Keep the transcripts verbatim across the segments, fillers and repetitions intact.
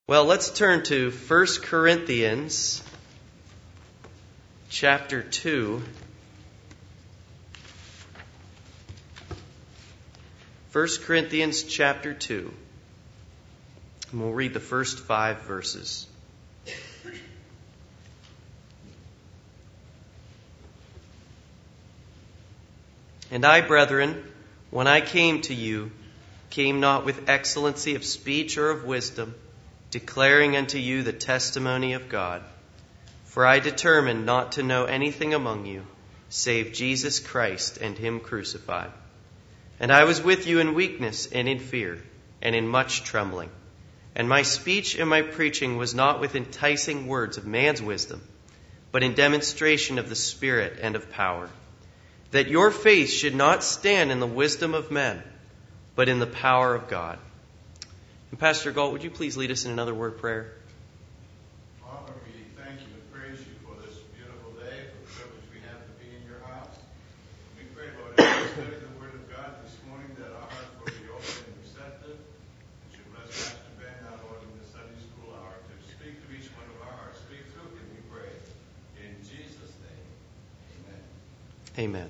Well, let's turn to First Corinthians chapter two. First Corinthians chapter two. And we'll read the first five verses. And I, brethren, when I came to you, came not with excellency of speech or of wisdom, declaring unto you the testimony of God. For I determined not to know anything among you, save Jesus Christ and Him crucified. And I was with you in weakness and in fear, and in much trembling. And my speech and my preaching was not with enticing words of man's wisdom, but in demonstration of the Spirit and of power, that your faith should not stand in the wisdom of men, but in the power of God. And Pastor Galt, would you please lead us in another word prayer? Father, we thank you and praise you for this beautiful day, for the privilege we have to be in your house. We pray, Lord, as we study the Word of God this morning, that our hearts will be open and receptive. That you bless Pastor Ben, now, Lord, in the Sunday school hour, to speak to each one of our hearts. Speak through him, we pray. In Jesus' name, amen. Amen.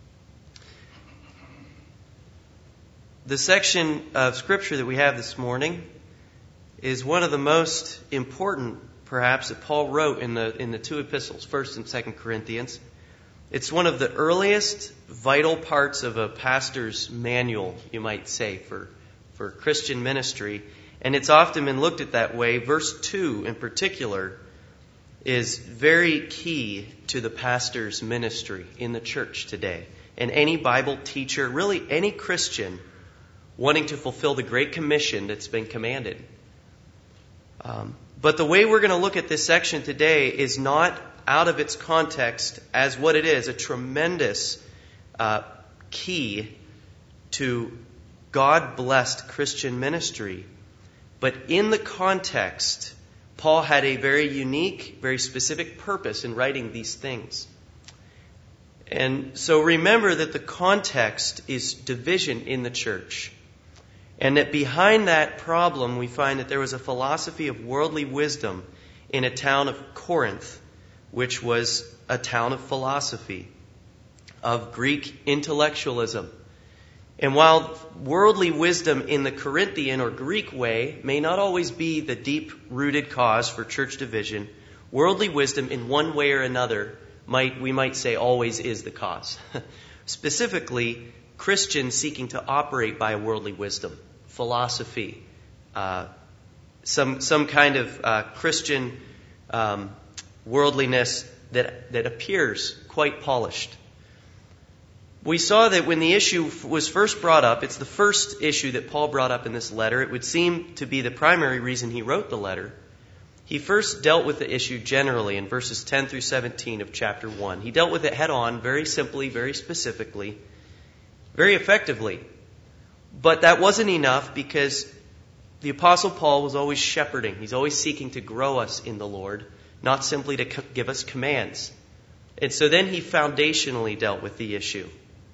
The section of Scripture that we have this morning is one of the most important, perhaps, that Paul wrote in the in the two epistles, First and Second Corinthians. It's one of the earliest vital parts of a pastor's manual, you might say, for, for Christian ministry. And it's often been looked at that way. Verse two, in particular, is very key to the pastor's ministry in the church today. And any Bible teacher, really any Christian, wanting to fulfill the Great Commission that's been commanded. Um, but the way we're going to look at this section today is not out of its context as what it is, a tremendous uh, key to God-blessed Christian ministry. But in the context, Paul had a very unique, very specific purpose in writing these things. And so remember that the context is division in the church. And that behind that problem, we find that there was a philosophy of worldly wisdom in a town of Corinth, which was a town of philosophy, of Greek intellectualism. And while worldly wisdom in the Corinthian or Greek way may not always be the deep-rooted cause for church division, worldly wisdom in one way or another, might we might say, always is the cause. Specifically, Christians seeking to operate by worldly wisdom, philosophy, uh, some some kind of uh, Christian um, worldliness that that appears quite polished. We saw that when the issue was first brought up, it's the first issue that Paul brought up in this letter. It would seem to be the primary reason he wrote the letter. He first dealt with the issue generally in verses ten through seventeen of chapter one. He dealt with it head on, very simply, very specifically, very effectively. But that wasn't enough because the Apostle Paul was always shepherding. He's always seeking to grow us in the Lord, not simply to co- give us commands. And so then he foundationally dealt with the issue.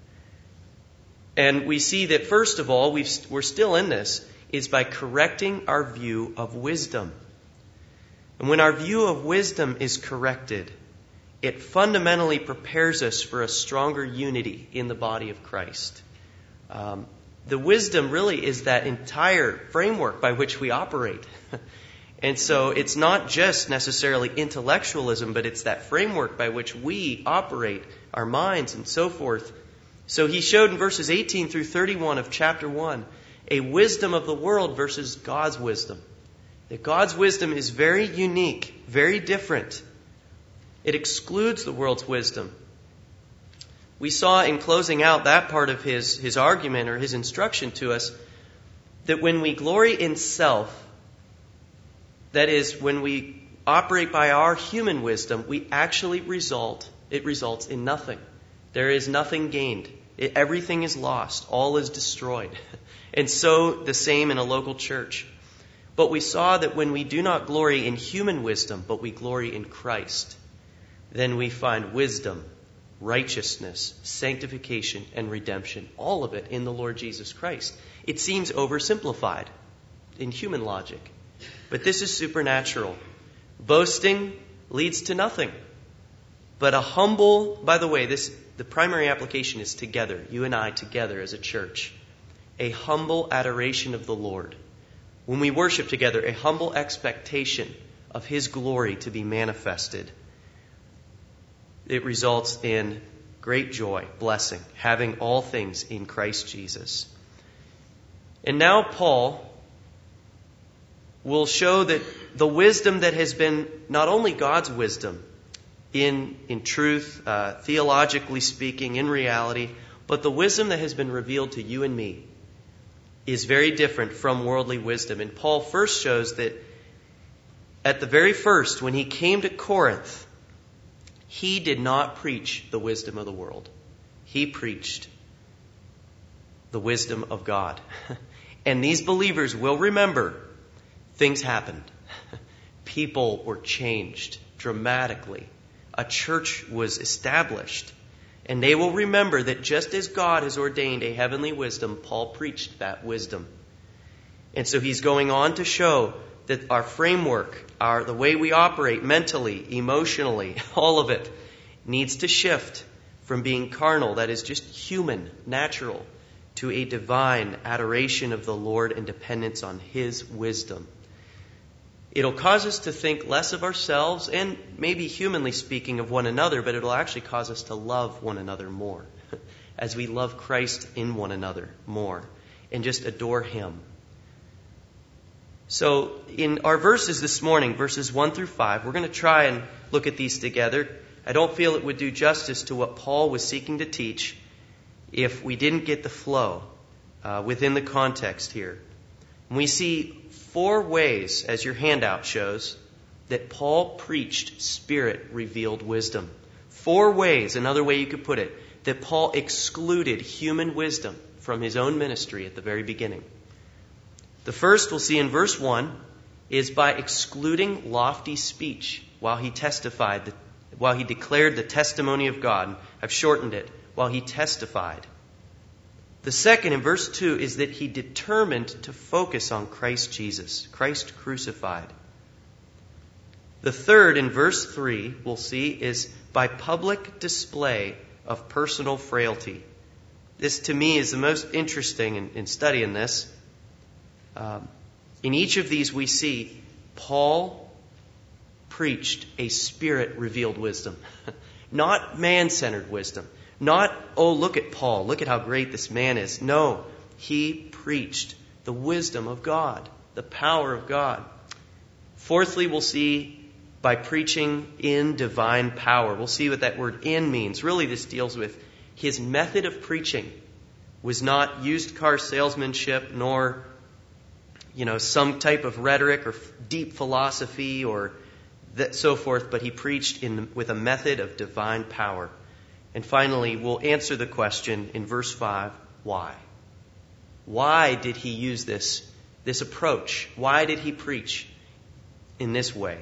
And we see that first of all, we've, we're still in this, is by correcting our view of wisdom. And when our view of wisdom is corrected, it fundamentally prepares us for a stronger unity in the body of Christ. Um, the wisdom really is that entire framework by which we operate. And so it's not just necessarily intellectualism, but it's that framework by which we operate our minds and so forth. So he showed in verses eighteen through thirty-one of chapter one a wisdom of the world versus God's wisdom. That God's wisdom is very unique, very different. It excludes the world's wisdom. We saw in closing out that part of his, his argument or his instruction to us that when we glory in self, that is, when we operate by our human wisdom, we actually result, it results in nothing. There is nothing gained. It, everything is lost. All is destroyed. And so the same in a local church. But we saw that when we do not glory in human wisdom, but we glory in Christ, then we find wisdom, righteousness, sanctification, and redemption, all of it in the Lord Jesus Christ. It seems oversimplified in human logic. But this is supernatural. Boasting leads to nothing. But a humble, by the way, this the primary application is together, you and I together as a church. A humble adoration of the Lord. When we worship together, a humble expectation of His glory to be manifested. It results in great joy, blessing, having all things in Christ Jesus. And now Paul will show that the wisdom that has been not only God's wisdom in, in truth, uh, theologically speaking, in reality, but the wisdom that has been revealed to you and me is very different from worldly wisdom. And Paul first shows that at the very first, when he came to Corinth, he did not preach the wisdom of the world. He preached the wisdom of God. And these believers will remember things happened. People were changed dramatically. A church was established. And they will remember that just as God has ordained a heavenly wisdom, Paul preached that wisdom. And so he's going on to show that our framework, our the way we operate mentally, emotionally, all of it needs to shift from being carnal, that is just human, natural, to a divine adoration of the Lord and dependence on His wisdom. It'll cause us to think less of ourselves and maybe humanly speaking of one another, but it'll actually cause us to love one another more as we love Christ in one another more and just adore Him. So in our verses this morning, verses one through five, we're going to try and look at these together. I don't feel it would do justice to what Paul was seeking to teach if we didn't get the flow uh, within the context here. And we see four ways, as your handout shows, that Paul preached Spirit-revealed wisdom. Four ways, another way you could put it, that Paul excluded human wisdom from his own ministry at the very beginning. The first we'll see in verse one is by excluding lofty speech while he testified, the, while he declared the testimony of God. I've shortened it, while he testified. The second, in verse two, is that he determined to focus on Christ Jesus, Christ crucified. The third, in verse three, we'll see, is by public display of personal frailty. This, to me, is the most interesting in, in studying this. Um, in each of these, we see Paul preached a Spirit-revealed wisdom, not man-centered wisdom. Not, oh, look at Paul, look at how great this man is. No, he preached the wisdom of God, the power of God. Fourthly, we'll see by preaching in divine power. We'll see what that word in means. Really, this deals with his method of preaching was not used car salesmanship, nor, you know, some type of rhetoric or deep philosophy or that, so forth, but he preached in with a method of divine power. And finally, we'll answer the question in verse five, why? Why did he use this, this approach? Why did he preach in this way?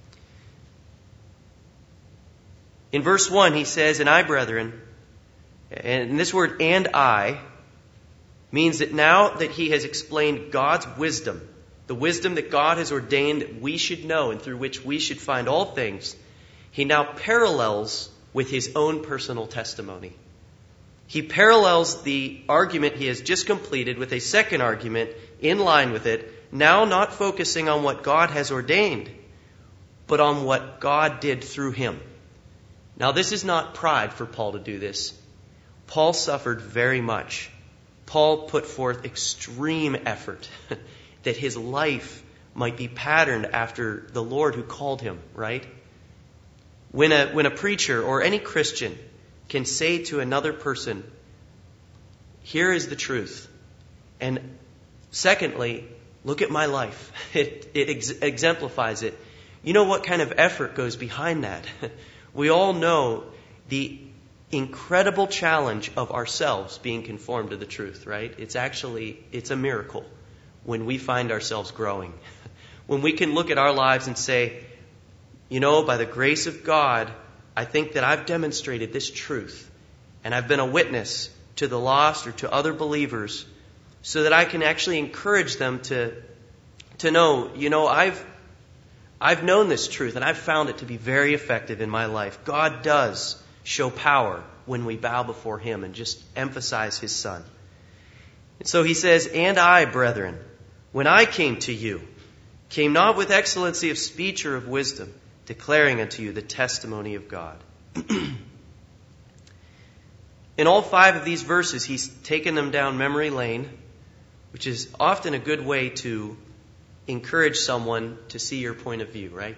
In verse one, he says, and I, brethren, and this word and I means that now that he has explained God's wisdom, the wisdom that God has ordained that we should know and through which we should find all things, he now parallels with his own personal testimony. He parallels the argument he has just completed with a second argument in line with it, now not focusing on what God has ordained, but on what God did through him. Now, this is not pride for Paul to do this. Paul suffered very much. Paul put forth extreme effort that his life might be patterned after the Lord who called him, right? When a, when a preacher or any Christian can say to another person, here is the truth. And secondly, look at my life. It, it ex- exemplifies it. You know what kind of effort goes behind that? We all know the incredible challenge of ourselves being conformed to the truth, right? It's actually, it's a miracle when we find ourselves growing. When we can look at our lives and say, you know, by the grace of God, I think that I've demonstrated this truth and I've been a witness to the lost or to other believers so that I can actually encourage them to, to know, you know, I've I've known this truth and I've found it to be very effective in my life. God does show power when we bow before Him and just emphasize His Son. And so he says, "And I, brethren, when I came to you, came not with excellency of speech or of wisdom, declaring unto you the testimony of God." In all five of these verses, he's taken them down memory lane, which is often a good way to encourage someone to see your point of view, right?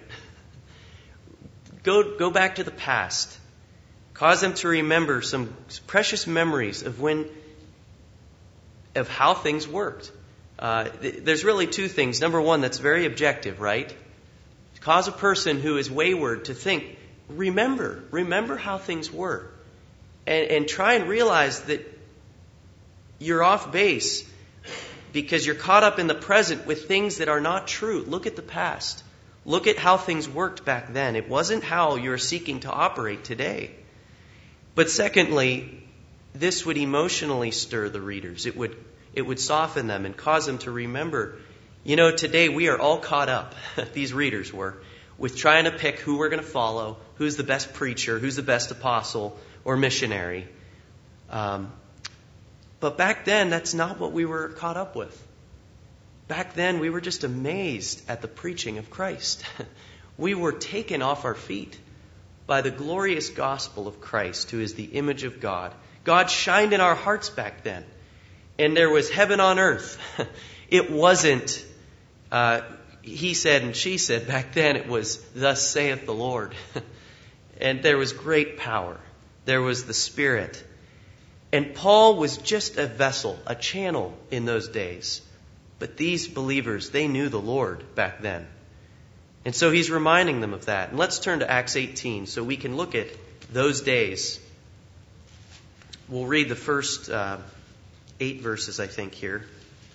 Go, go back to the past. Cause them to remember some precious memories of when, of how things worked. Uh, th- there's really two things. Number one, that's very objective, right? Cause a person who is wayward to think, remember, remember how things were. And, and try and realize that you're off base because you're caught up in the present with things that are not true. Look at the past. Look at how things worked back then. It wasn't how you're seeking to operate today. But secondly, this would emotionally stir the readers. It would, it would soften them and cause them to remember, you know, today we are all caught up, these readers were, with trying to pick who we're going to follow, who's the best preacher, who's the best apostle or missionary. Um, but back then, that's not what we were caught up with. Back then, we were just amazed at the preaching of Christ. We were taken off our feet by the glorious gospel of Christ, who is the image of God. God shined in our hearts back then. And there was heaven on earth. It wasn't, uh, he said and she said. Back then it was, thus saith the Lord. And there was great power. There was the Spirit. And Paul was just a vessel, a channel in those days. But these believers, they knew the Lord back then. And so he's reminding them of that. And let's turn to Acts eighteen so we can look at those days. We'll read the first uh, eight verses, I think, here.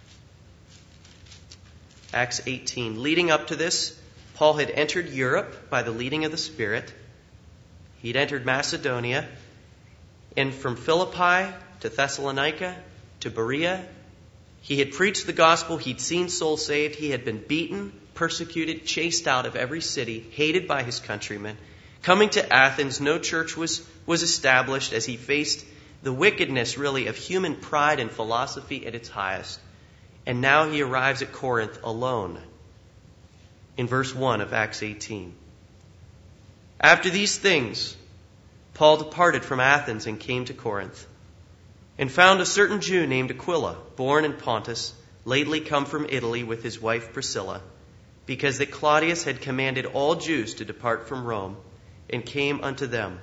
Acts eighteen. Leading up to this, Paul had entered Europe by the leading of the Spirit. He'd entered Macedonia. And from Philippi to Thessalonica to Berea, he had preached the gospel. He'd seen souls saved. He had been beaten, persecuted, chased out of every city, hated by his countrymen. Coming to Athens, no church was, was established as he faced the wickedness, really, of human pride and philosophy at its highest. And now he arrives at Corinth alone. In verse one of Acts eighteen. After these things, Paul departed from Athens and came to Corinth, and found a certain Jew named Aquila, born in Pontus, lately come from Italy with his wife Priscilla, because that Claudius had commanded all Jews to depart from Rome, and came unto them.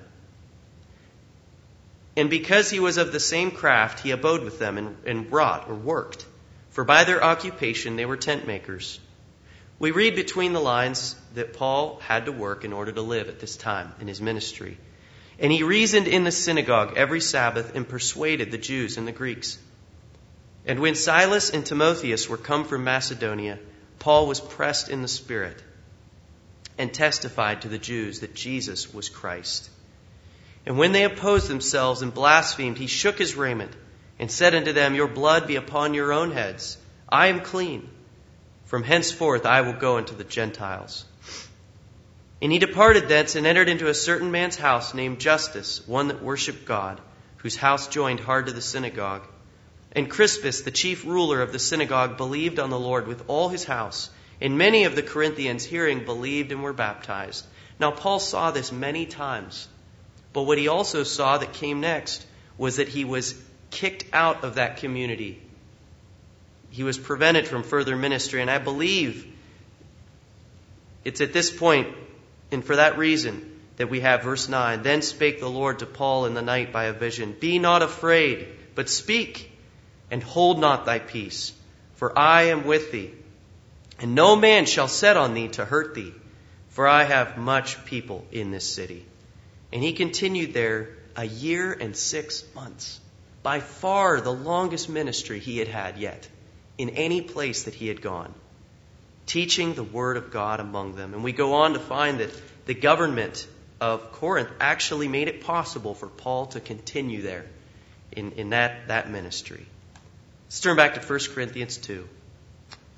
And because he was of the same craft, he abode with them and, and wrought or worked, for by their occupation they were tent makers. We read between the lines that Paul had to work in order to live at this time in his ministry. And he reasoned in the synagogue every Sabbath and persuaded the Jews and the Greeks. And when Silas and Timotheus were come from Macedonia, Paul was pressed in the Spirit and testified to the Jews that Jesus was Christ. And when they opposed themselves and blasphemed, he shook his raiment and said unto them, Your blood be upon your own heads. I am clean. From henceforth I will go unto the Gentiles. And he departed thence and entered into a certain man's house named Justus, one that worshipped God, whose house joined hard to the synagogue. And Crispus, the chief ruler of the synagogue, believed on the Lord with all his house. And many of the Corinthians, hearing, believed and were baptized. Now Paul saw this many times. But what he also saw that came next was that he was kicked out of that community. He was prevented from further ministry. And I believe it's at this point, and for that reason, that we have verse nine. Then spake the Lord to Paul in the night by a vision. Be not afraid, but speak, and hold not thy peace. For I am with thee, and no man shall set on thee to hurt thee. For I have much people in this city. And he continued there a year and six months. By far the longest ministry he had had yet in any place that he had gone, teaching the word of God among them. And we go on to find that the government of Corinth actually made it possible for Paul to continue there in, in that, that ministry. Let's turn back to First Corinthians two.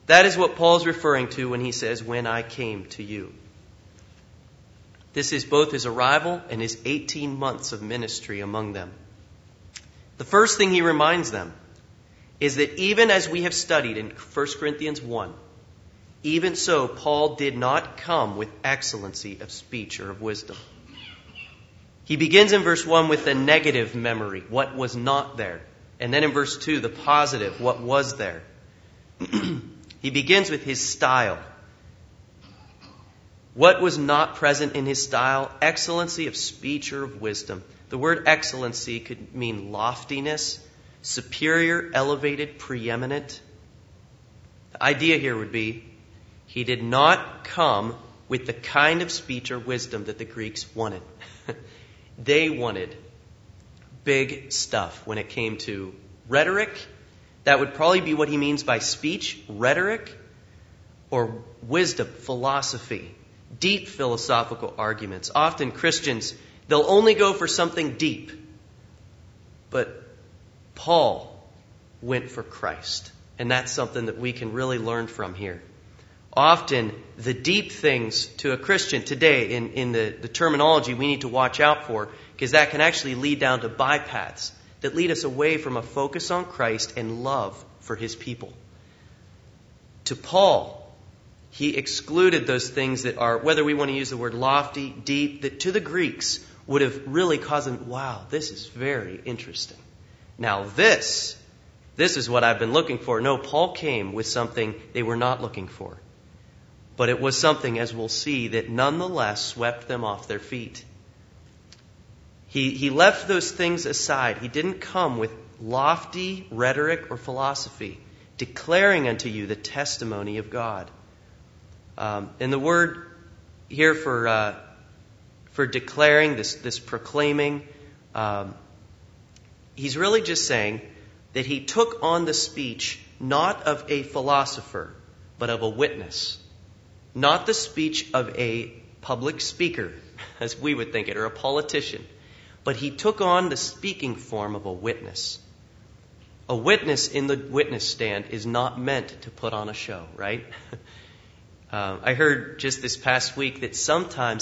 That is what Paul's referring to when he says, when I came to you. This is both his arrival and his eighteen months of ministry among them. The first thing he reminds them is that even as we have studied in First Corinthians one, even so Paul did not come with excellency of speech or of wisdom. He begins in verse one with the negative memory, what was not there. And then in verse two, the positive, what was there. He begins with his style. What was not present in his style? Excellency of speech or of wisdom. The word excellency could mean loftiness, superior, elevated, preeminent. The idea here would be he did not come with the kind of speech or wisdom that the Greeks wanted. They wanted big stuff when it came to rhetoric. That would probably be what he means by speech, rhetoric, or wisdom, philosophy, deep philosophical arguments. Often Christians, they'll only go for something deep. But Paul went for Christ. And that's something that we can really learn from here. Often the deep things to a Christian today in, in the, the terminology we need to watch out for, because that can actually lead down to bypaths that lead us away from a focus on Christ and love for his people. To Paul, he excluded those things that are, whether we want to use the word lofty, deep, that to the Greeks would have really caused them, wow, this is very interesting. Now this, this is what I've been looking for. No, Paul came with something they were not looking for. But it was something, as we'll see, that nonetheless swept them off their feet. He, he left those things aside. He didn't come with lofty rhetoric or philosophy, declaring unto you the testimony of God. Um, and the word here for uh, for declaring, this, this proclaiming, um, he's really just saying that he took on the speech not of a philosopher, but of a witness. Not the speech of a public speaker, as we would think it, or a politician. But he took on the speaking form of a witness. A witness in the witness stand is not meant to put on a show, right? uh, I heard just this past week that sometimes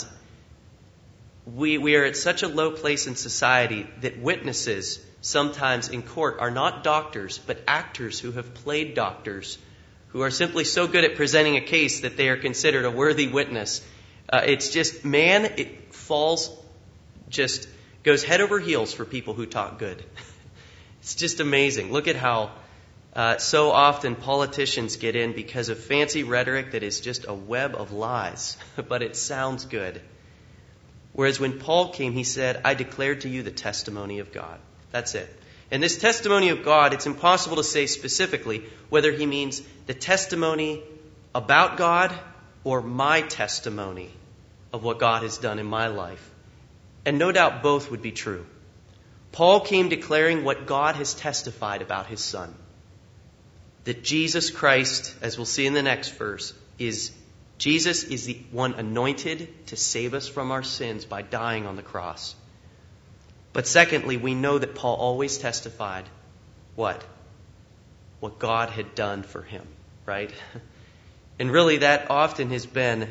we, we are at such a low place in society that witnesses sometimes in court are not doctors, but actors who have played doctors, who are simply so good at presenting a case that they are considered a worthy witness. Uh, it's just, man, it falls, just goes head over heels for people who talk good. It's just amazing. Look at how uh, so often politicians get in because of fancy rhetoric that is just a web of lies, but it sounds good. Whereas when Paul came, he said, I declared to you the testimony of God. That's it. And this testimony of God, it's impossible to say specifically whether he means the testimony about God or my testimony of what God has done in my life. And no doubt both would be true. Paul came declaring what God has testified about his Son. That Jesus Christ, as we'll see in the next verse, is Jesus is the one anointed to save us from our sins by dying on the cross. But secondly, we know that Paul always testified what? What God had done for him, right? And really that often has been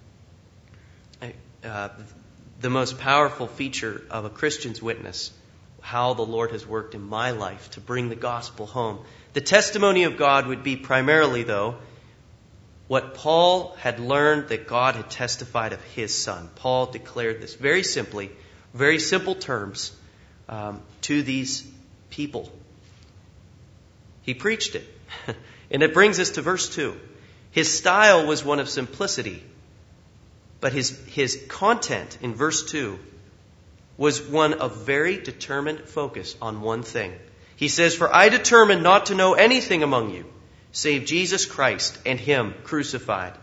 uh, the most powerful feature of a Christian's witness, how the Lord has worked in my life to bring the gospel home. The testimony of God would be primarily, though, what Paul had learned that God had testified of his Son. Paul declared this very simply, very simple terms um, to these people. He preached it. And it brings us to verse two. His style was one of simplicity, but his, his content in verse two was one of very determined focus on one thing. He says, For I determined not to know anything among you, save Jesus Christ and Him crucified.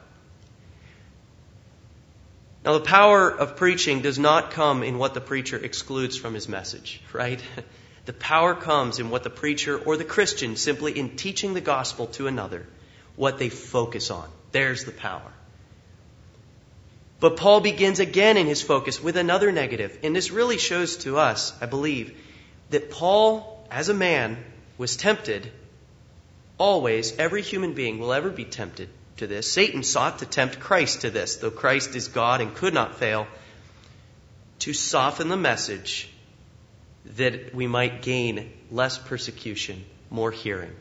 Now, the power of preaching does not come in what the preacher excludes from his message, right? The power comes in what the preacher or the Christian, simply in teaching the gospel to another, what they focus on. There's the power. But Paul begins again in his focus with another negative. And this really shows to us, I believe, that Paul, as a man, was tempted always, every human being will ever be tempted to this. Satan sought to tempt Christ to this, though Christ is God and could not fail, to soften the message that we might gain less persecution, more hearing.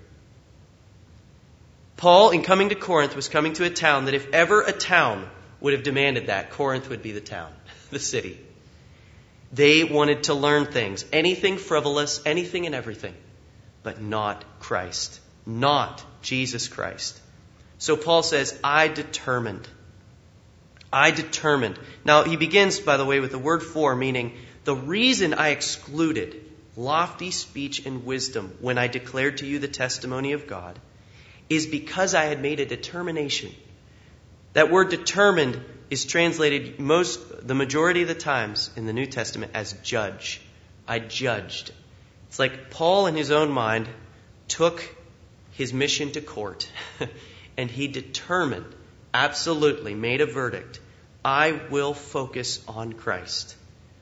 Paul, in coming to Corinth, was coming to a town that if ever a town would have demanded that, Corinth would be the town, the city. They wanted to learn things, anything frivolous, anything and everything, but not Christ, not Jesus Christ. So Paul says, I determined. I determined. Now he begins, by the way, with the word for, meaning the reason I excluded lofty speech and wisdom when I declared to you the testimony of God is because I had made a determination. That word determined is translated most, the majority of the times in the New Testament as judge. I judged. It's like Paul in his own mind took his mission to court and he determined, absolutely made a verdict. I will focus on Christ.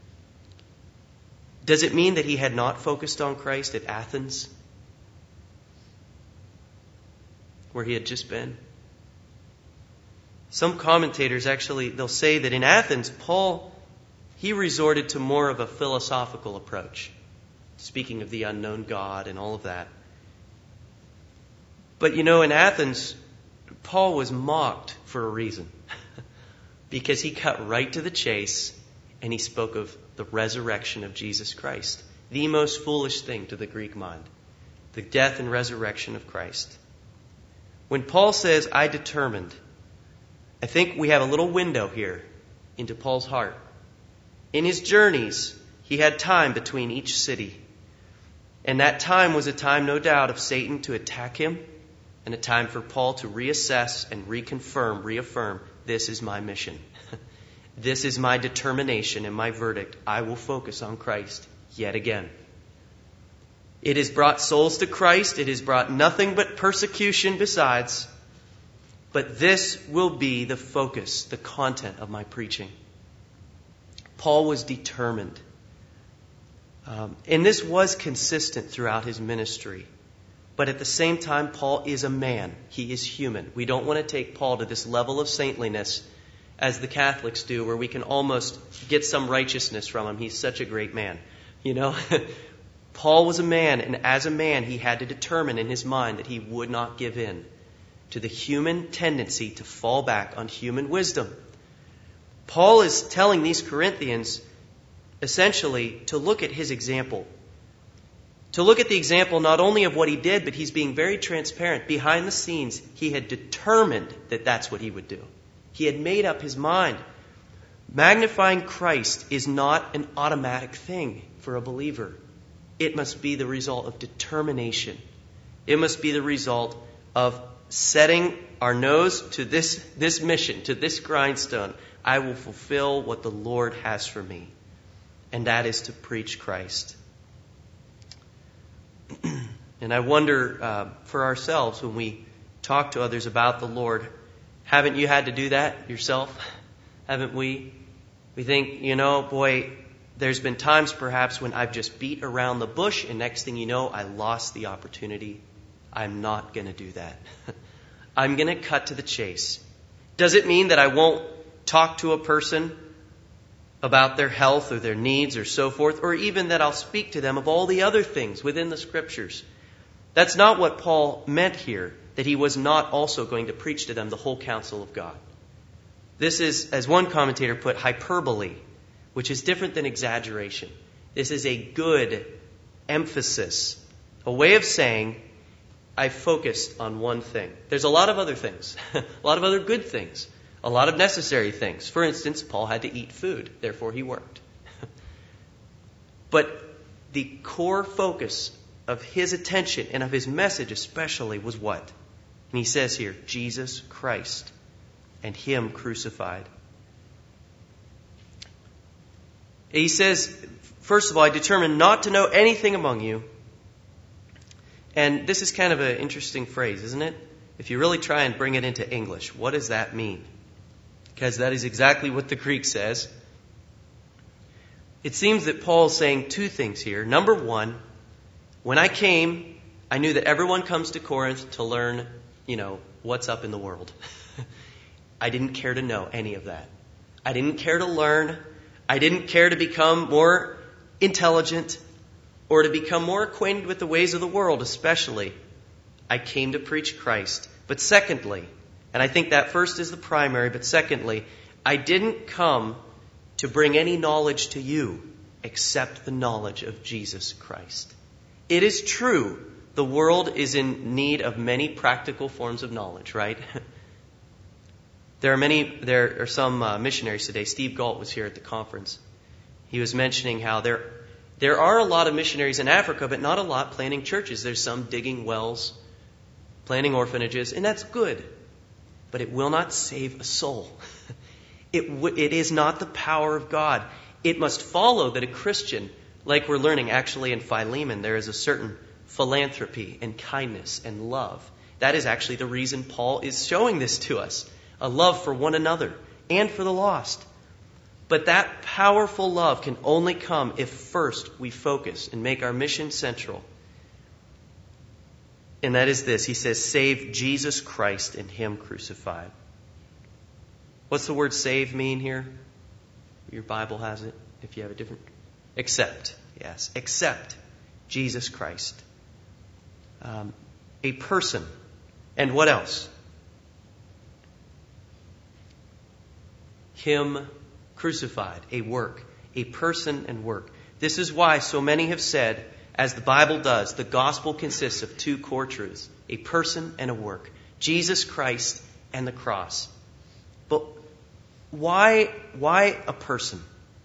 Does it mean that he had not focused on Christ at Athens, where he had just been? Some commentators actually, they'll say that in Athens, Paul, he resorted to more of a philosophical approach, speaking of the unknown God and all of that. But you know, in Athens, Paul was mocked for a reason, because he cut right to the chase and he spoke of the resurrection of Jesus Christ, the most foolish thing to the Greek mind, the death and resurrection of Christ. When Paul says, I determined, I think we have a little window here into Paul's heart. In his journeys, he had time between each city. And that time was a time, no doubt, of Satan to attack him and a time for Paul to reassess and reconfirm, reaffirm, this is my mission. This is my determination and my verdict. I will focus on Christ yet again. It has brought souls to Christ. It has brought nothing but persecution besides. But this will be the focus, the content of my preaching. Paul was determined. Um, and this was consistent throughout his ministry. But at the same time, Paul is a man. He is human. We don't want to take Paul to this level of saintliness as the Catholics do, where we can almost get some righteousness from him. He's such a great man. You know, Paul was a man, and as a man, he had to determine in his mind that he would not give in to the human tendency to fall back on human wisdom. Paul is telling these Corinthians essentially to look at his example. To look at the example not only of what he did, but he's being very transparent. Behind the scenes, he had determined that that's what he would do. He had made up his mind. Magnifying Christ is not an automatic thing for a believer. It must be the result of determination. It must be the result of setting our nose to this, this mission, to this grindstone. I will fulfill what the Lord has for me. And that is to preach Christ. And I wonder uh, for ourselves when we talk to others about the Lord, haven't you had to do that yourself? Haven't we? We think, you know, boy, there's been times perhaps when I've just beat around the bush and next thing you know, I lost the opportunity. I'm not going to do that. I'm going to cut to the chase. Does it mean that I won't talk to a person about their health or their needs or so forth, or even that I'll speak to them of all the other things within the Scriptures? That's not what Paul meant here, that he was not also going to preach to them the whole counsel of God. This is, as one commentator put, hyperbole, which is different than exaggeration. This is a good emphasis, a way of saying, I focused on one thing. There's a lot of other things, a lot of other good things, a lot of necessary things. For instance, Paul had to eat food, therefore he worked. But the core focus of his attention and of his message especially was what? And he says here, Jesus Christ and Him crucified. He says, first of all, I determined not to know anything among you. And this is kind of an interesting phrase, isn't it? If you really try and bring it into English, what does that mean? Because that is exactly what the Greek says. It seems that Paul's saying two things here. Number one, when I came, I knew that everyone comes to Corinth to learn, you know, what's up in the world. I didn't care to know any of that. I didn't care to learn. I didn't care to become more intelligent or to become more acquainted with the ways of the world, especially. I came to preach Christ. But secondly, and I think that first is the primary, but secondly, I didn't come to bring any knowledge to you except the knowledge of Jesus Christ. It is true, the world is in need of many practical forms of knowledge, right? There are many, there are some uh, missionaries today. Steve Galt was here at the conference. He was mentioning how there, there are a lot of missionaries in Africa, but not a lot planting churches. There's some digging wells, planting orphanages, and that's good. But it will not save a soul. It, w- it is not the power of God. It must follow that a Christian, like we're learning actually in Philemon, there is a certain philanthropy and kindness and love. That is actually the reason Paul is showing this to us. A love for one another and for the lost. But that powerful love can only come if first we focus and make our mission central. And that is this. He says, save Jesus Christ and Him crucified. What's the word save mean here? Your Bible has it. If you have a different... Accept. Yes. Accept Jesus Christ. Um, a person. And what else? Him crucified. A work. A person and work. This is why so many have said, as the Bible does, the gospel consists of two core truths. A person and a work. Jesus Christ and the cross. But why, why a person?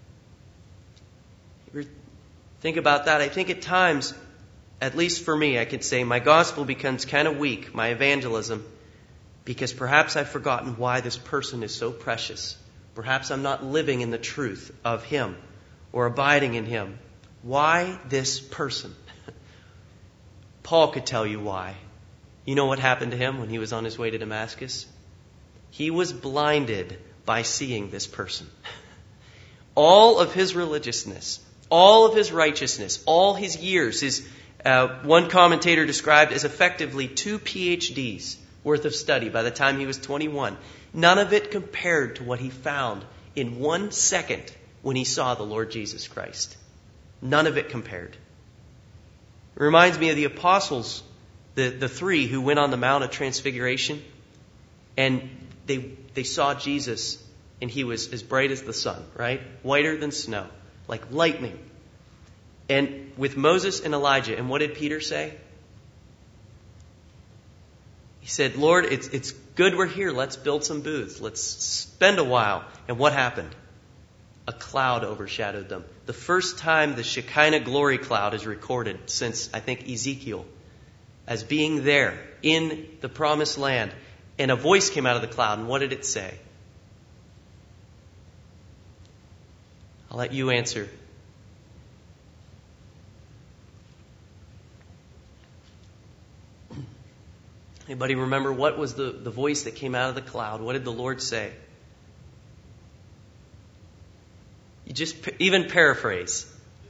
Think about that. I think at times, at least for me, I could say my gospel becomes kind of weak, my evangelism, because perhaps I've forgotten why this person is so precious. Perhaps I'm not living in the truth of Him or abiding in Him. Why this person? Paul could tell you why. You know what happened to him when he was on his way to Damascus? He was blinded by seeing this person. All of his religiousness, all of his righteousness, all his years, his uh, one commentator described as effectively two P H Ds worth of study by the time he was twenty-one. None of it compared to what he found in one second when he saw the Lord Jesus Christ. None of it compared. It reminds me of the apostles, the, the three who went on the Mount of Transfiguration, and they they saw Jesus, and He was as bright as the sun, right? Whiter than snow, like lightning. And with Moses and Elijah, and what did Peter say? He said, Lord, it's it's good we're here. Let's build some booths. Let's spend a while. And what happened? A cloud overshadowed them. The first time the Shekinah glory cloud is recorded since, I think, Ezekiel, as being there in the promised land. And a voice came out of the cloud. And what did it say? I'll let you answer. Anybody remember what was the, the voice that came out of the cloud? What did the Lord say? You just even paraphrase.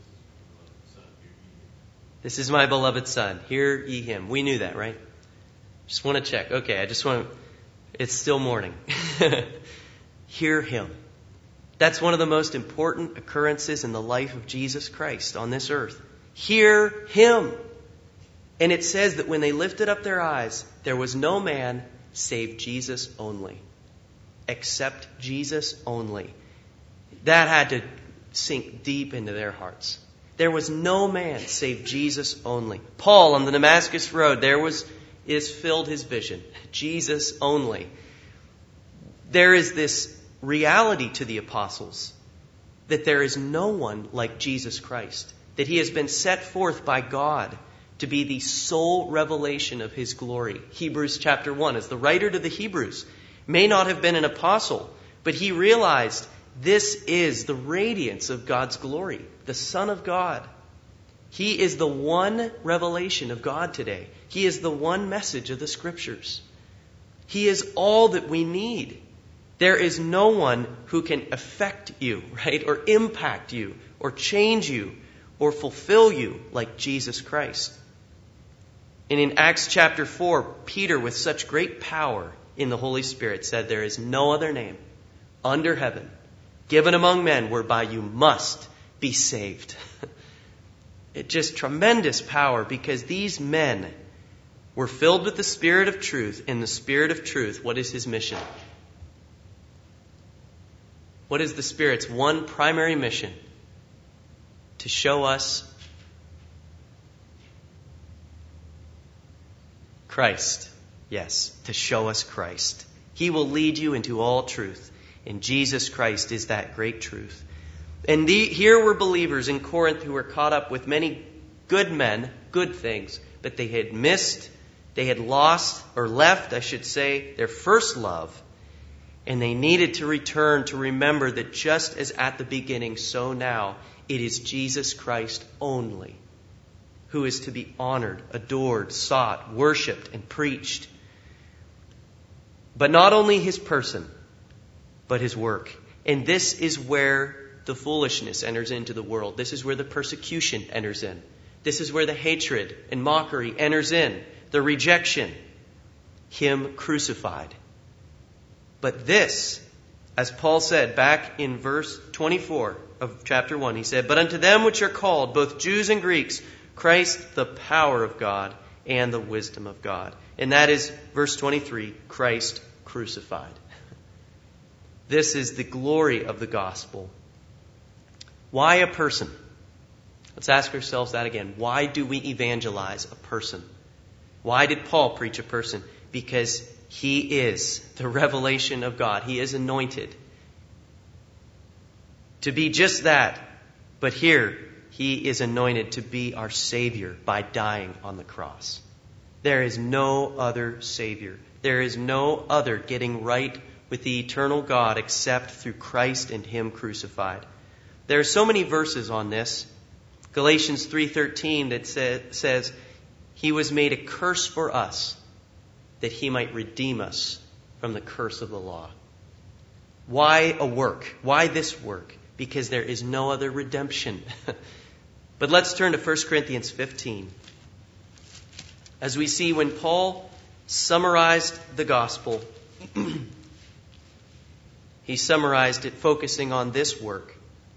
This is my beloved Son. Hear ye Him. We knew that, right? Just want to check. Okay, I just want to... It's still morning. Hear Him. That's one of the most important occurrences in the life of Jesus Christ on this earth. Hear Him. And it says that when they lifted up their eyes, there was no man save Jesus only. Except Jesus only. That had to sink deep into their hearts. There was no man save Jesus only. Paul on the Damascus Road, there was is filled his vision. Jesus only. There is this reality to the apostles that there is no one like Jesus Christ. That He has been set forth by God to be the sole revelation of His glory. Hebrews chapter one, as the writer to the Hebrews, may not have been an apostle, but he realized this is the radiance of God's glory, the Son of God. He is the one revelation of God today. He is the one message of the Scriptures. He is all that we need. There is no one who can affect you, right, or impact you, or change you, or fulfill you like Jesus Christ. And in Acts chapter four, Peter, with such great power in the Holy Spirit, said, there is no other name under heaven given among men whereby you must be saved. It just tremendous power, because these men were filled with the Spirit of truth. And the Spirit of truth, what is his mission? What is the Spirit's one primary mission? To show us Christ. Yes, to show us Christ. He will lead you into all truth. And Jesus Christ is that great truth. And the, here were believers in Corinth who were caught up with many good men, good things, but they had missed, they had lost, or left, I should say, their first love. And they needed to return to remember that just as at the beginning, so now, it is Jesus Christ only who is to be honored, adored, sought, worshipped, and preached. But not only his person, but his work. And this is where the foolishness enters into the world. This is where the persecution enters in. This is where the hatred and mockery enters in. The rejection. Him crucified. But this, as Paul said back in verse twenty-four of chapter one, he said, but unto them which are called, both Jews and Greeks, Christ the power of God and the wisdom of God. And that is verse twenty-three, Christ crucified. This is the glory of the gospel. Why a person? Let's ask ourselves that again. Why do we evangelize a person? Why did Paul preach a person? Because he is the revelation of God. He is anointed to be just that. But here, he is anointed to be our Savior by dying on the cross. There is no other Savior. There is no other getting right with the eternal God except through Christ and him crucified. There are so many verses on this. Galatians three thirteen that say, says, he was made a curse for us that he might redeem us from the curse of the law. Why a work? Why this work? Because there is no other redemption. But let's turn to First Corinthians fifteen. As we see when Paul summarized the gospel, he summarized it focusing on this work.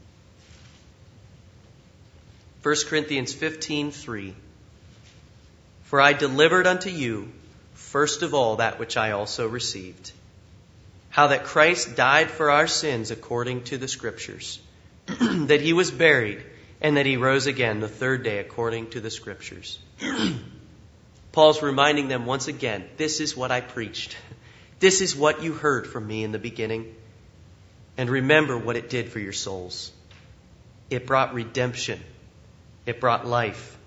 First Corinthians fifteen three. For I delivered unto you first of all that which I also received, how that Christ died for our sins according to the Scriptures, that he was buried, and that he rose again the third day according to the Scriptures. Paul's reminding them once again, this is what I preached. This is what you heard from me in the beginning. And remember what it did for your souls. It brought redemption. It brought life.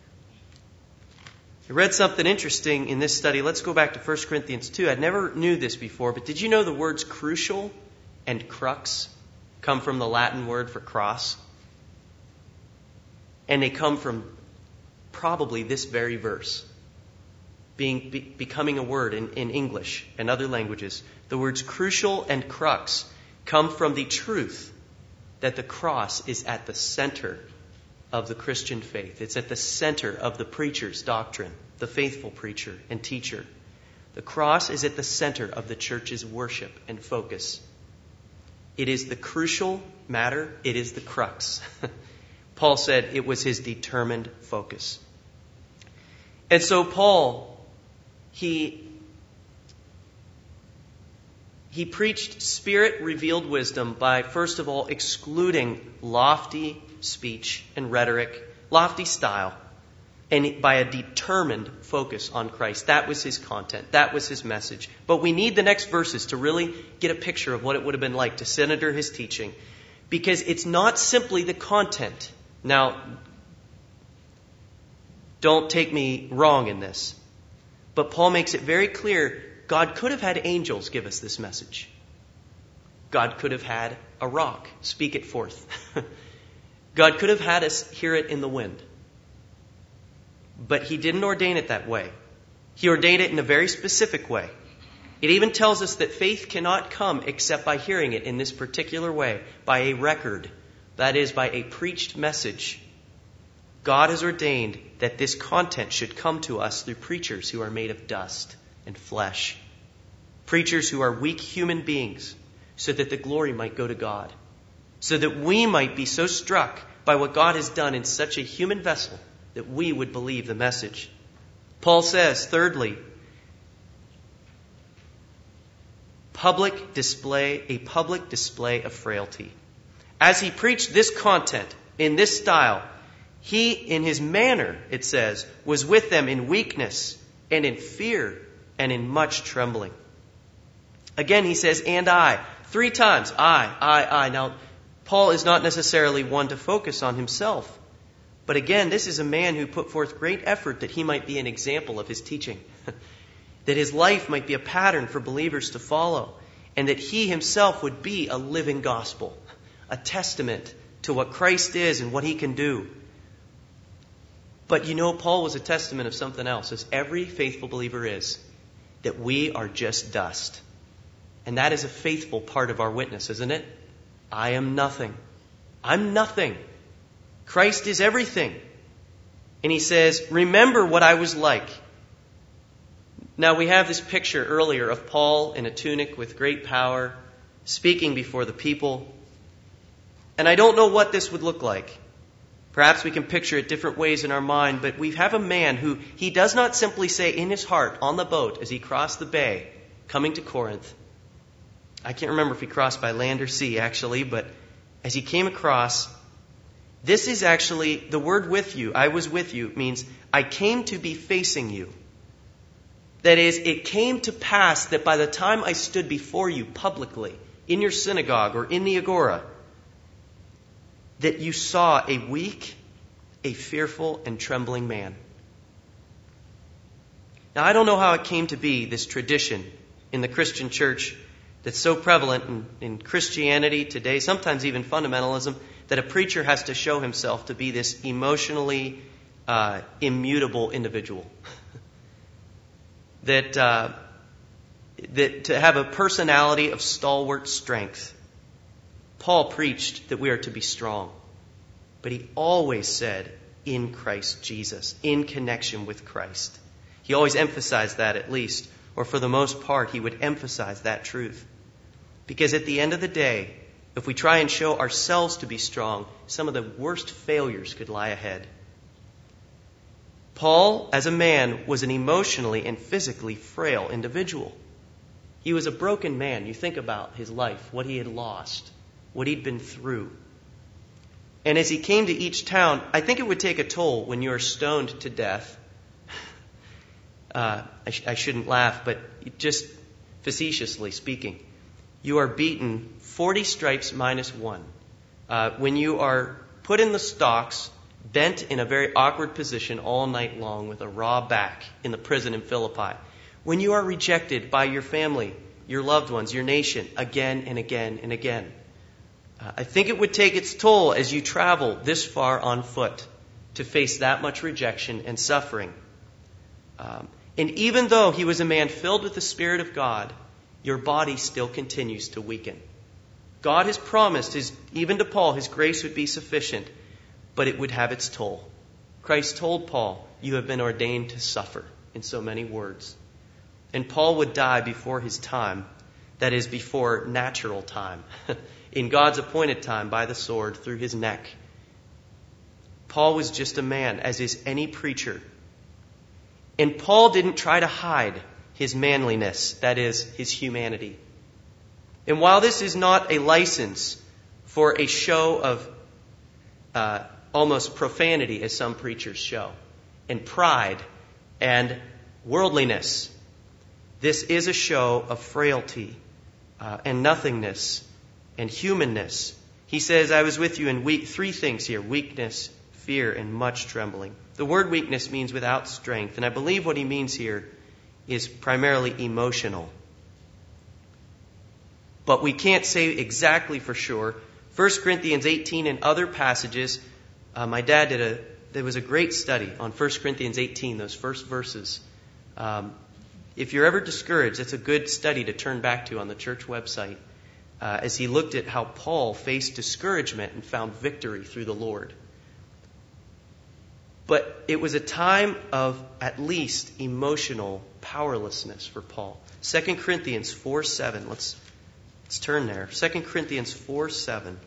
I read something interesting in this study. Let's go back to First Corinthians two. I never knew this before, but did you know the words crucial and crux come from the Latin word for cross? And they come from probably this very verse, being be, becoming a word in, in English and other languages. The words crucial and crux come from the truth that the cross is at the center of the Christian faith. It's at the center of the preacher's doctrine, the faithful preacher and teacher. The cross is at the center of the church's worship and focus. It is the crucial matter. It is the crux. Paul said it was his determined focus. And so Paul, he, he preached Spirit-revealed wisdom by, first of all, excluding lofty speech and rhetoric, lofty style, and by a determined focus on Christ. That was his content. That was his message. But we need the next verses to really get a picture of what it would have been like to sit under his teaching, because it's not simply the content. Now, don't take me wrong in this, but Paul makes it very clear God could have had angels give us this message. God could have had a rock speak it forth. God could have had us hear it in the wind. But he didn't ordain it that way. He ordained it in a very specific way. It even tells us that faith cannot come except by hearing it in this particular way, by a record. That is, by a preached message. God has ordained that this content should come to us through preachers who are made of dust and flesh. Preachers who are weak human beings, so that the glory might go to God. So that we might be so struck by what God has done in such a human vessel that we would believe the message. Paul says, thirdly, public display, a public display of frailty. As he preached this content in this style, he, in his manner, it says, was with them in weakness and in fear and in much trembling. Again, he says, and I. Three times, I, I, I. Now, Paul is not necessarily one to focus on himself. But again, this is a man who put forth great effort that he might be an example of his teaching. That his life might be a pattern for believers to follow. And that he himself would be a living gospel. A testament to what Christ is and what he can do. But you know, Paul was a testament of something else, as every faithful believer is. That we are just dust. And that is a faithful part of our witness, isn't it? I am nothing. I'm nothing. Christ is everything. And he says, remember what I was like. Now we have this picture earlier of Paul in a tunic with great power, speaking before the people. And I don't know what this would look like. Perhaps we can picture it different ways in our mind, but we have a man who he does not simply say in his heart on the boat as he crossed the bay, coming to Corinth. I can't remember if he crossed by land or sea, actually, but as he came across, this is actually, the word with you, I was with you, means I came to be facing you. That is, it came to pass that by the time I stood before you publicly, in your synagogue or in the agora, that you saw a weak, a fearful, and trembling man. Now, I don't know how it came to be, this tradition in the Christian church that's so prevalent in, in Christianity today, sometimes even fundamentalism, that a preacher has to show himself to be this emotionally uh, immutable individual. that, uh, that to have a personality of stalwart strength. Paul preached that we are to be strong, but he always said in Christ Jesus, in connection with Christ. He always emphasized that, at least, or for the most part, he would emphasize that truth. Because at the end of the day, if we try and show ourselves to be strong, some of the worst failures could lie ahead. Paul, as a man, was an emotionally and physically frail individual. He was a broken man. You think about his life, what he had lost, what he'd been through. And as he came to each town, I think it would take a toll when you are stoned to death. Uh, I, sh- I shouldn't laugh, but just facetiously speaking, you are beaten forty stripes minus one. Uh, when you are put in the stocks, bent in a very awkward position all night long with a raw back in the prison in Philippi. When you are rejected by your family, your loved ones, your nation, again and again and again. Uh, I think it would take its toll as you travel this far on foot to face that much rejection and suffering. Um, and even though he was a man filled with the Spirit of God, your body still continues to weaken. God has promised, his, even to Paul, his grace would be sufficient, but it would have its toll. Christ told Paul, you have been ordained to suffer, in so many words. And Paul would die before his time, that is, before natural time, in God's appointed time by the sword through his neck. Paul was just a man, as is any preacher. And Paul didn't try to hide his manliness, that is, his humanity. And while this is not a license for a show of uh, almost profanity, as some preachers show, and pride and worldliness, this is a show of frailty uh, and nothingness and humanness. He says, I was with you in weak, three things here, weakness, fear, and much trembling. The word weakness means without strength, and I believe what he means here is primarily emotional. But we can't say exactly for sure. First Corinthians eighteen and other passages, uh, my dad did a, there was a great study on First Corinthians eighteen, those first verses. Um, if you're ever discouraged, it's a good study to turn back to on the church website uh, as he looked at how Paul faced discouragement and found victory through the Lord. But it was a time of at least emotional powerlessness for Paul. Second Corinthians four seven. Let's, let's turn there. Second Corinthians four seven.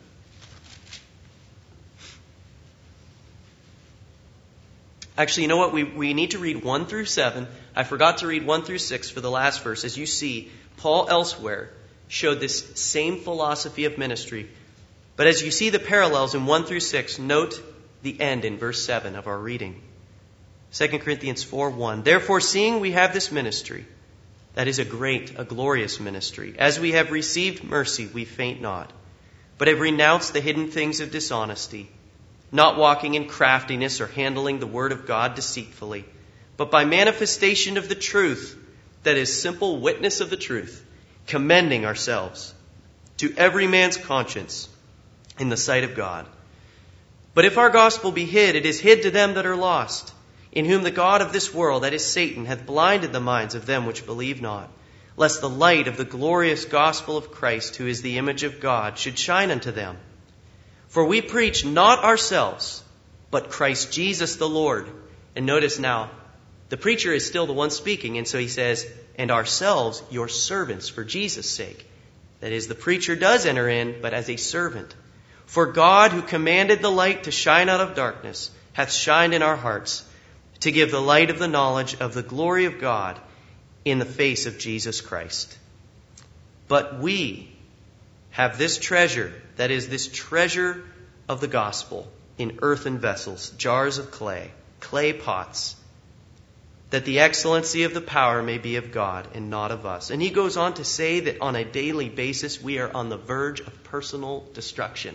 Actually, you know what? We, we need to read one through seven. I forgot to read one through six for the last verse. As you see, Paul elsewhere showed this same philosophy of ministry. But as you see the parallels in one through six, note the end in verse seven of our reading. Second Corinthians four one. Therefore, seeing we have this ministry, that is a great, a glorious ministry, as we have received mercy, we faint not, but have renounced the hidden things of dishonesty, not walking in craftiness or handling the word of God deceitfully, but by manifestation of the truth, that is simple witness of the truth, commending ourselves to every man's conscience in the sight of God. But if our gospel be hid, it is hid to them that are lost, in whom the God of this world, that is Satan, hath blinded the minds of them which believe not, lest the light of the glorious gospel of Christ, who is the image of God, should shine unto them. For we preach not ourselves, but Christ Jesus the Lord. And notice now, the preacher is still the one speaking, and so he says, and ourselves your servants for Jesus' sake. That is, the preacher does enter in, but as a servant. For God, who commanded the light to shine out of darkness, hath shined in our hearts, to give the light of the knowledge of the glory of God in the face of Jesus Christ. But we have this treasure, that is, this treasure of the gospel, in earthen vessels, jars of clay, clay pots, that the excellency of the power may be of God and not of us. And he goes on to say that on a daily basis we are on the verge of personal destruction.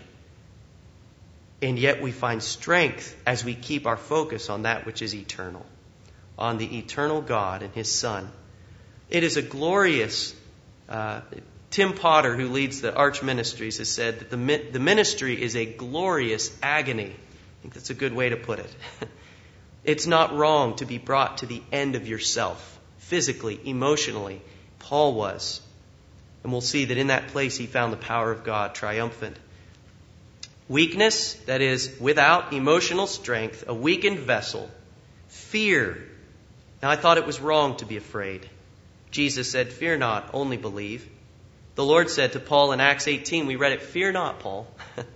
And yet we find strength as we keep our focus on that which is eternal, on the eternal God and His Son. It is a glorious... Uh, Tim Potter, who leads the Arch Ministries, has said that the, the ministry is a glorious agony. I think that's a good way to put it. It's not wrong to be brought to the end of yourself, physically, emotionally. Paul was. And we'll see that in that place he found the power of God triumphant. Weakness, that is, without emotional strength, a weakened vessel. Fear. Now, I thought it was wrong to be afraid. Jesus said, fear not, only believe. The Lord said to Paul in Acts eighteen, we read it, fear not, Paul.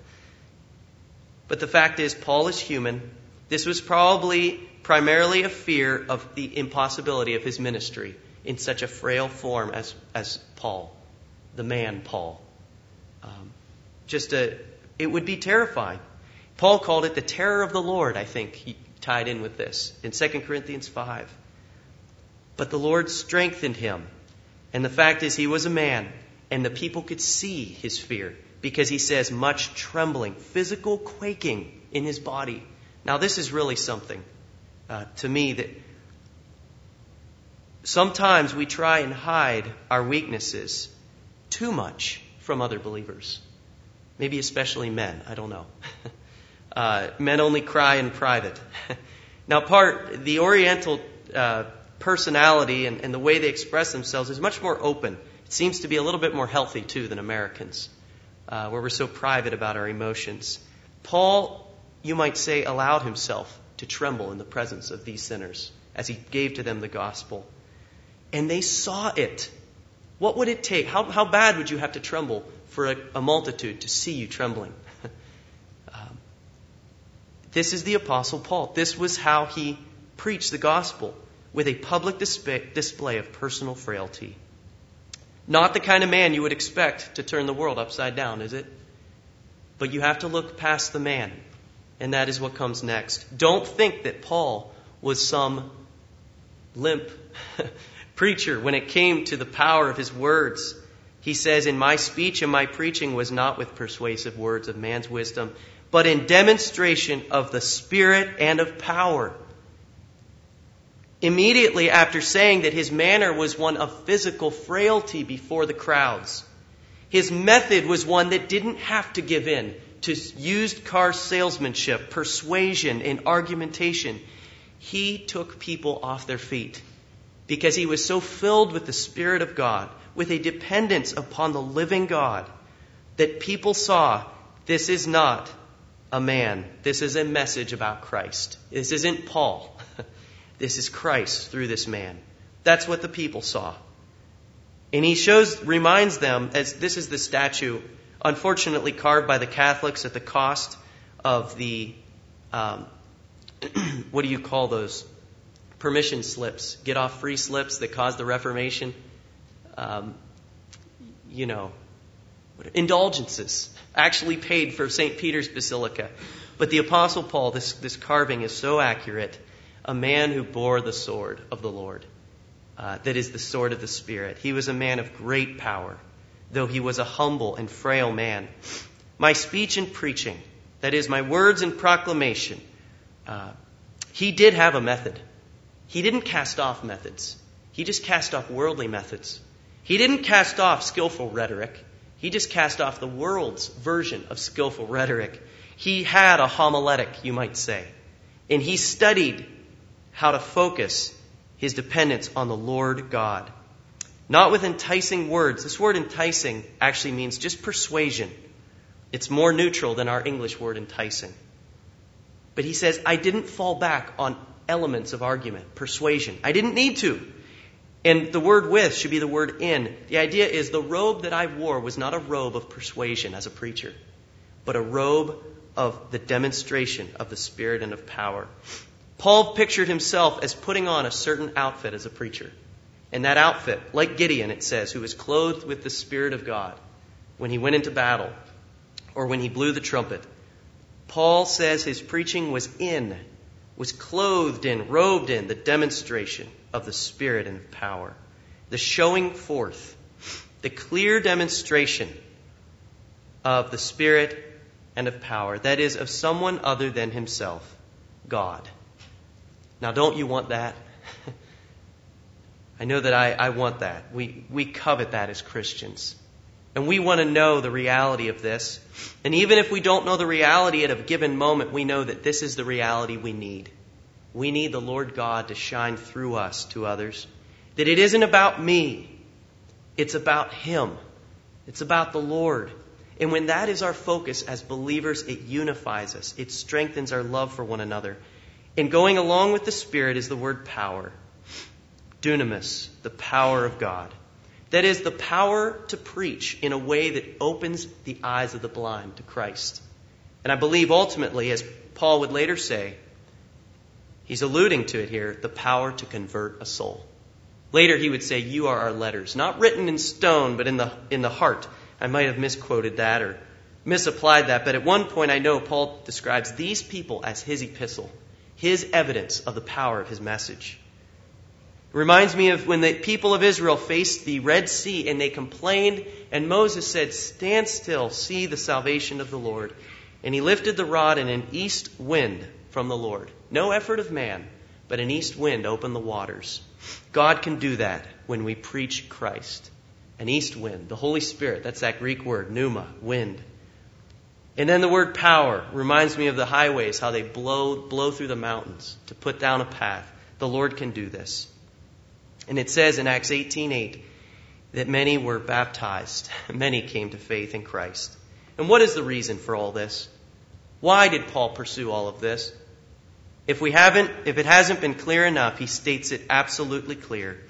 But the fact is, Paul is human. This was probably primarily a fear of the impossibility of his ministry in such a frail form as, as Paul, the man Paul. Um, just a, it would be terrifying. Paul called it the terror of the Lord, I think he tied in with this in Second Corinthians five. But the Lord strengthened him. And the fact is, he was a man. And the people could see his fear because he says much trembling, physical quaking in his body. Now, this is really something uh, to me that sometimes we try and hide our weaknesses too much from other believers. Maybe especially men. I don't know. uh, men only cry in private. Now, part, the Oriental uh, personality and, and the way they express themselves is much more open. It seems to be a little bit more healthy, too, than Americans, uh, where we're so private about our emotions. Paul, you might say, allowed himself to tremble in the presence of these sinners as he gave to them the gospel. And they saw it. What would it take? How, how bad would you have to tremble for a, a multitude to see you trembling? um, this is the Apostle Paul. This was how he preached the gospel, with a public display, display of personal frailty. Not the kind of man you would expect to turn the world upside down, is it? But you have to look past the man, and that is what comes next. Don't think that Paul was some limp preacher when it came to the power of his words. He says, in my speech and my preaching was not with persuasive words of man's wisdom, but in demonstration of the Spirit and of power. Immediately after saying that his manner was one of physical frailty before the crowds, his method was one that didn't have to give in to used car salesmanship, persuasion, and argumentation. He took people off their feet because he was so filled with the Spirit of God, with a dependence upon the living God, that people saw this is not a man. This is a message about Christ. This isn't Paul. This is Christ through this man. That's what the people saw. And he shows, reminds them, as this is the statue, unfortunately carved by the Catholics at the cost of the, um, what do you call those? Permission slips, get off free slips that caused the Reformation. Um, you know, indulgences actually paid for Saint Peter's Basilica. But the Apostle Paul, this, this carving is so accurate. A man who bore the sword of the Lord, uh, that is the sword of the Spirit. He was a man of great power, though he was a humble and frail man. My speech and preaching, that is, my words and proclamation, uh, he did have a method. He didn't cast off methods. He just cast off worldly methods. He didn't cast off skillful rhetoric. He just cast off the world's version of skillful rhetoric. He had a homiletic, you might say. And he studied how to focus his dependence on the Lord God. Not with enticing words. This word enticing actually means just persuasion. It's more neutral than our English word enticing. But he says, I didn't fall back on elements of argument, persuasion. I didn't need to. And the word with should be the word in. The idea is the robe that I wore was not a robe of persuasion as a preacher, but a robe of the demonstration of the Spirit and of power. Paul pictured himself as putting on a certain outfit as a preacher. And that outfit, like Gideon, it says, who was clothed with the Spirit of God when he went into battle or when he blew the trumpet. Paul says his preaching was in, was clothed in, robed in the demonstration of the Spirit and of power. The showing forth, the clear demonstration of the Spirit and of power. That is, of someone other than himself, God. Now, don't you want that? I know that I, I want that. We, we covet that as Christians. And we want to know the reality of this. And even if we don't know the reality at a given moment, we know that this is the reality we need. We need the Lord God to shine through us to others. That it isn't about me. It's about Him. It's about the Lord. And when that is our focus as believers, it unifies us. It strengthens our love for one another. And going along with the Spirit is the word power. Dunamis, the power of God. That is the power to preach in a way that opens the eyes of the blind to Christ. And I believe ultimately, as Paul would later say, he's alluding to it here, the power to convert a soul. Later he would say, you are our letters, not written in stone, but in the in the heart. I might have misquoted that or misapplied that, but at one point I know Paul describes these people as his epistle, his evidence of the power of his message. It reminds me of when the people of Israel faced the Red Sea and they complained, and Moses said, stand still, see the salvation of the Lord. And he lifted the rod, and an east wind from the Lord. No effort of man, but an east wind opened the waters. God can do that when we preach Christ. An east wind, the Holy Spirit, that's that Greek word, pneuma, wind. And then the word power reminds me of the highways, how they blow, blow through the mountains to put down a path. The Lord can do this. And it says in Acts eighteen eight that many were baptized. Many came to faith in Christ. And what is the reason for all this? Why did Paul pursue all of this? If we haven't, if it hasn't been clear enough, he states it absolutely clear.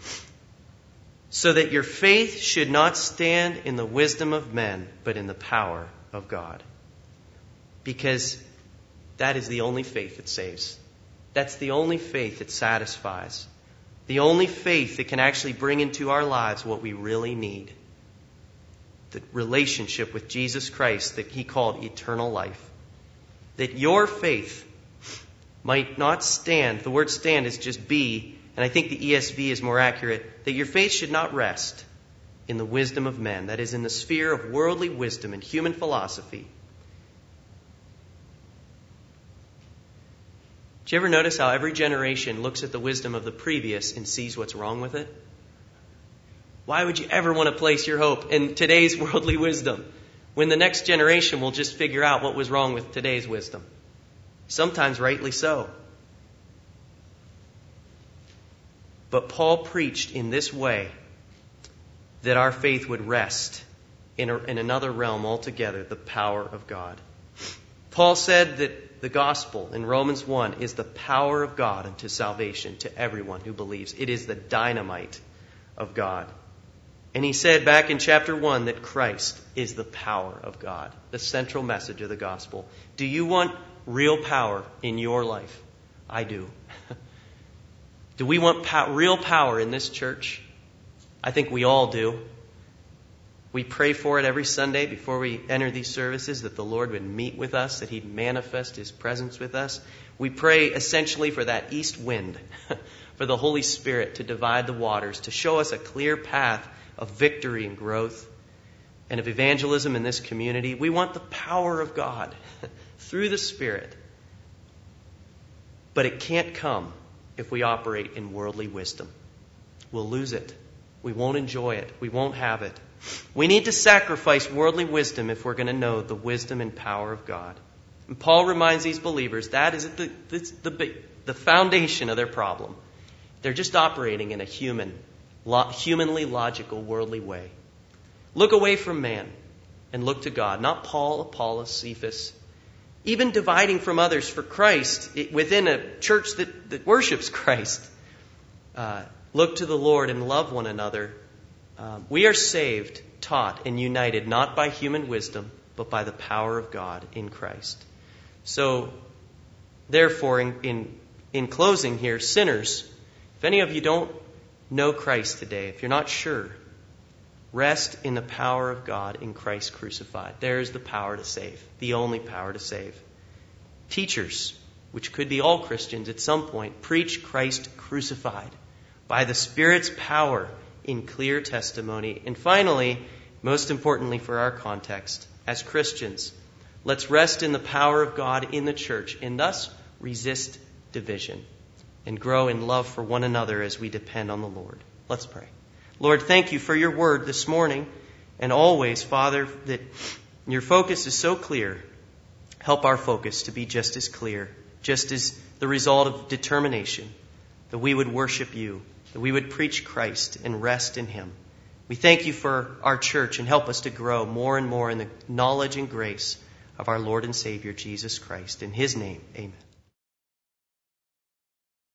So that your faith should not stand in the wisdom of men, but in the power of God. Because that is the only faith that saves. That's the only faith that satisfies. The only faith that can actually bring into our lives what we really need. The relationship with Jesus Christ that He called eternal life. That your faith might not stand. The word stand is just be, and I think the E S V is more accurate. That your faith should not rest in the wisdom of men. That is, in the sphere of worldly wisdom and human philosophy. Do you ever notice how every generation looks at the wisdom of the previous and sees what's wrong with it? Why would you ever want to place your hope in today's worldly wisdom when the next generation will just figure out what was wrong with today's wisdom? Sometimes rightly so. But Paul preached in this way that our faith would rest in, a, in another realm altogether, the power of God. Paul said that the gospel in Romans one is the power of God unto salvation to everyone who believes. It is the dynamite of God. And he said back in chapter one that Christ is the power of God, the central message of the gospel. Do you want real power in your life? I do. Do we want pow- real power in this church? I think we all do. We pray for it every Sunday before we enter these services, that the Lord would meet with us, that He'd manifest His presence with us. We pray essentially for that east wind, for the Holy Spirit to divide the waters, to show us a clear path of victory and growth and of evangelism in this community. We want the power of God through the Spirit. But it can't come if we operate in worldly wisdom. We'll lose it. We won't enjoy it. We won't have it. We need to sacrifice worldly wisdom if we're going to know the wisdom and power of God. And Paul reminds these believers that is the, the, the, the foundation of their problem. They're just operating in a human, lo, humanly logical, worldly way. Look away from man and look to God. Not Paul, Apollos, Cephas. Even dividing from others for Christ within a church that, that worships Christ. Uh, look to the Lord and love one another. Um, we are saved, taught, and united not by human wisdom, but by the power of God in Christ. So, therefore, in, in, in closing here, sinners, if any of you don't know Christ today, if you're not sure, rest in the power of God in Christ crucified. There is the power to save, the only power to save. Teachers, which could be all Christians at some point, preach Christ crucified by the Spirit's power in clear testimony. And finally, most importantly for our context, as Christians, let's rest in the power of God in the church and thus resist division and grow in love for one another as we depend on the Lord. Let's pray. Lord, thank you for your word this morning and always, Father, that your focus is so clear. Help our focus to be just as clear, just as the result of determination, that we would worship you, that we would preach Christ and rest in Him. We thank you for our church and help us to grow more and more in the knowledge and grace of our Lord and Savior, Jesus Christ. In His name, amen.